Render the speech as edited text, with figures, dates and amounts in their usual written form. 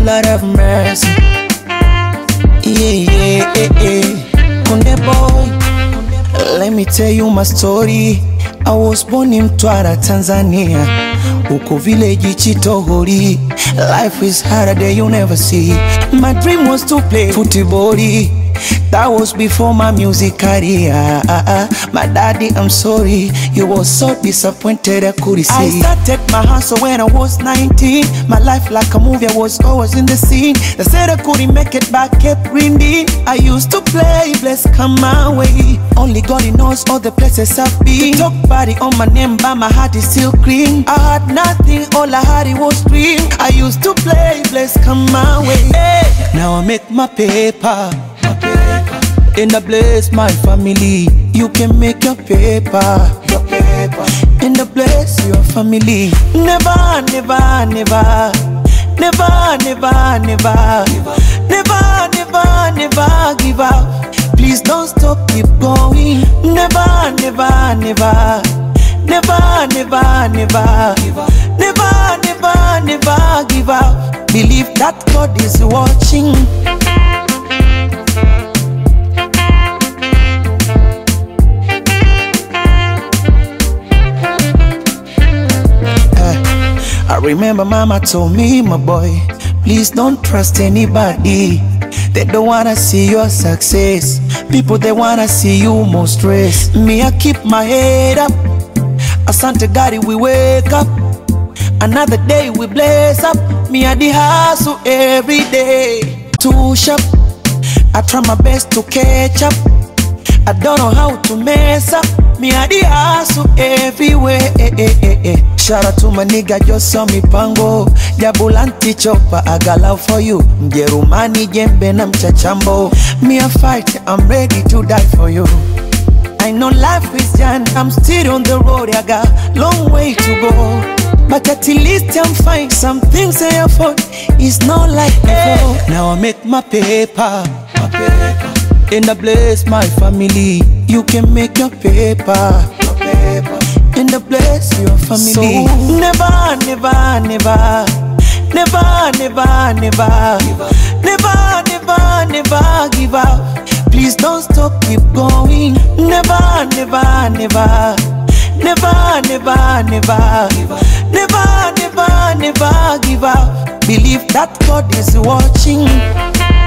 Lord have mercy. Konde boy, let me tell you my story. I was born in Mtwara, Tanzania. Uko village Chitohori. Life is harder than you never see. My dream was to play football. That was before my music career. My daddy, I'm sorry. You was so disappointed I couldn't see. I started my hustle when I was 19. My life like a movie, I was always in the scene. They said I couldn't make it back, kept ringing. I used to play, bless come my way. Only God knows all the places I've been. To talk body on my name, but my heart is still clean. I had nothing, all I had it was dream. I used to play, bless come my way. Hey, now I make my paper. And I bless my family. You can make your paper. And I bless your family. Never, never, never. Never, never, never. Never, never, never give up. Please don't stop, keep going. Never, never, never. Never, never, never. Never, never, never give up. Believe that God is watching. I remember mama told me, my boy, please don't trust anybody. They don't wanna see your success. People, they wanna see you more stress. Me, I keep my head up. Asante God, we wake up. Another day we blaze up. Me, I the hustle every day. Too sharp. I try my best to catch up. I don't know how to mess up. Me, I the hustle everywhere. Shout out to my nigga, just saw me pango. Jabulanti chopa, I got love for you. Mjerumani jembe na mchachambo. Me a fight, I'm ready to die for you. I know life is young, I'm still on the road. I got long way to go, but at least I'm fine. Some things I afford, it's not like before. Now I make my paper. And I bless my family. You can make your paper. And I bless your family. So never, never, never. Never, never, never. Never, never, never give up. Please don't stop, keep going. Never, never, never. Never, never, never. Never, never, never give up. Believe that God is watching.